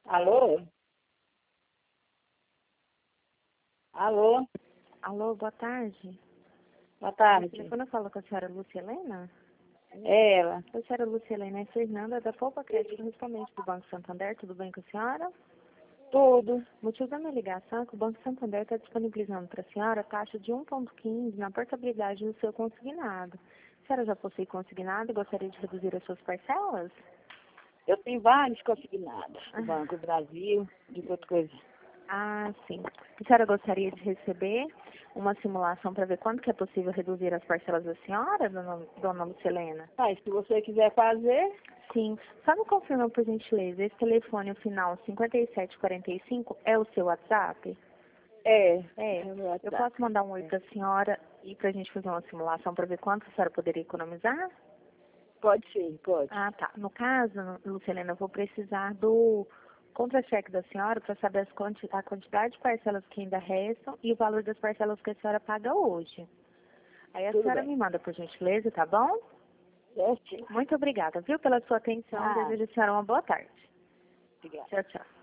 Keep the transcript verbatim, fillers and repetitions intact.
Alô? Alô? Alô, boa tarde. Boa O tarde. telefone eu falo com a senhora Lúcia Helena? É ela. A senhora Lúcia Helena é Fernanda da Poupa Crédito, correspondente do Banco Santander. Tudo bem com a senhora? Tudo. O motivo da minha ligação é que o Banco Santander está disponibilizando para a senhora a taxa de um vírgula quinze na portabilidade do seu consignado. A senhora já possui consignado e gostaria de reduzir as suas parcelas? Eu tenho vários consignados do Banco do Brasil, de outra coisa. Ah, sim. A senhora gostaria de receber uma simulação para ver quanto que é possível reduzir as parcelas da senhora, dona, dona Lucilena? Mas se você quiser fazer, Sim. Só me confirma, por gentileza, esse telefone, o final cinquenta e sete quarenta e cinco, é o seu WhatsApp? é. É. É o meu Eu WhatsApp. posso mandar um oi para a senhora e para a gente fazer uma simulação para ver quanto a senhora poderia economizar? Pode ser, pode. Ah, tá. No caso, Lucilena, eu vou precisar do contra-cheque da senhora para saber as quanti a quantidade de parcelas que ainda restam e o valor das parcelas que a senhora paga hoje. Aí a Tudo senhora bem. me manda, por gentileza, tá bom? Certinho. Muito obrigada, viu, pela sua atenção. Ah, Desejo a senhora uma boa tarde. obrigada. Tchau, tchau.